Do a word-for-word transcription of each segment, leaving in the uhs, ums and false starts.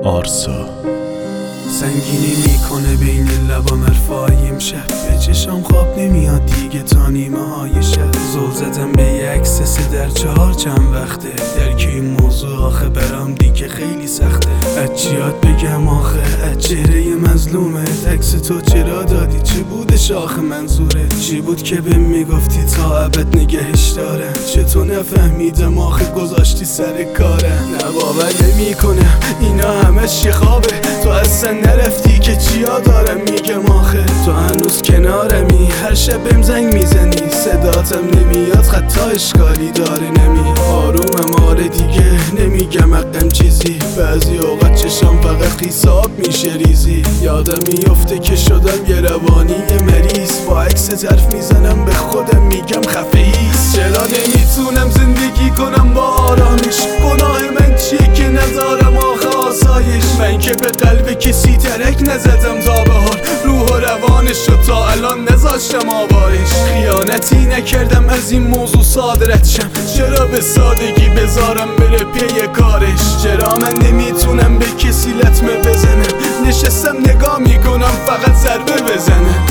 آرسا سنگینی میکنه بین لبام ارفایم شب به چشم خواب نمیاد دیگه تا نیمه های شب زل زدم به یه عکس سه در چهار چند وقته درک این موضوع آخه برام دیگه خیلی سخته از چیات بگم آخه از چهره مظلومت عکس تو چرا دادی چه بودش آخه منظوره چی بود که بهم میگفتی تا ابد نگهش دارم چطور نفهمیدم آخه گذاشتی سر کارم نه باور نمیکنم اینا همش یه خوابه تو اصلا نرفتی که چیا دارم میگم آخه تو هنوز کنارمی هر شب بهم زنگ میزنی صداتم نمیاد خطا اشکالی داره نمی آرومم آره دیگه نمیگم حقم چیزی بعضی اوقات چشم فقط خیساب میشه ریزی یادم میفته که شدم یه روانی یه مریض با عکس طرف میزنم به خودم میگم خفه ایست چرا نمیتونم زندگی کنم با آرامش گناه من چیه که ندارم آخه آسایش من که به قلب کسی ترک نزدم تا به حال روح و روانش رو تا الان نذاشتم آوارش خیانتی نکردم از این موضوع صادرت شم چرا به سادگی بذارم بره پی کارش چرا من نمیتونم به کسی لطمه بزنم نشستم نگاه میکنم فقط ضربه بزنم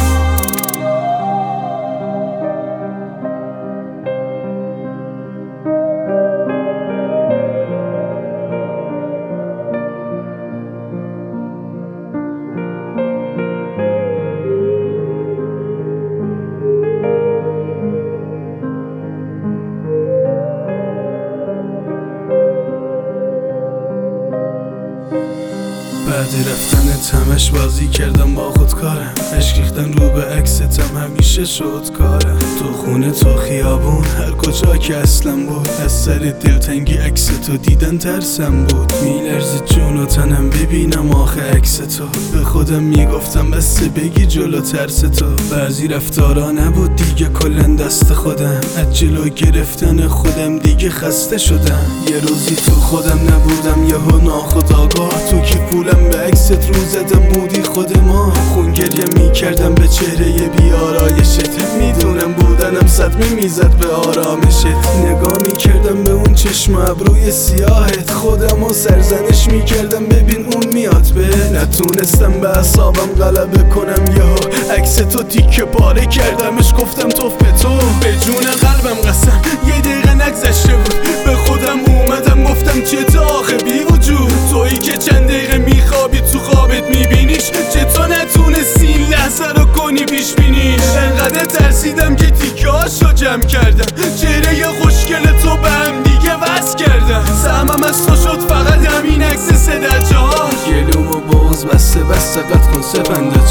بعد رفتن تمش بازی کردم با خودکارم عشق ریختن رو به عکستم همیشه شد کارم تو خونه تو خیابون هر کجا که اصلا بود از سر دلتنگی عکس تو دیدن ترسم بود میلرزه جون و تنم ببینم آخه عکس تو به خودم میگفتم بس بگی جلو ترس تو بعضی رفتارا نبود دیگه کلن دست خودم از جلو گرفتن خودم دیگه خسته شدم یه روزی تو خودم نبودم یهو ناخودآگاه تو که پولم به عکست رو زدم بودی خود ما خون گریه میکردم به چهره بیارایشت میدونم بودنم صدمه میزد به آرامشت نگاه میکردم به اون چشم ابروی سیاهت خودم و سرزنش میکردم ببین اون میاد به نتونستم به اعصابم غلبه کنم یهو عکس تو تیکه پاره کردمش گفتم توف به تو به جون قلبم قسم یه دقیقه نگذشته بود به خودم اومدم گفتم چه تا آخه بی وجود تویی که چند دقیقه میخوابی تو خوابت میبینیش چطور نتونستی این لحظه رو کنی پیش بینیش انقدر ترسیدم که تیکه هاشو جمع کردم چهره ی خوشگل تو به هم دیگه وصل کردم سهمم از تو شد فقط همین عکس سه در چهار گلوم و بغض بسته بسته قد کن سپنده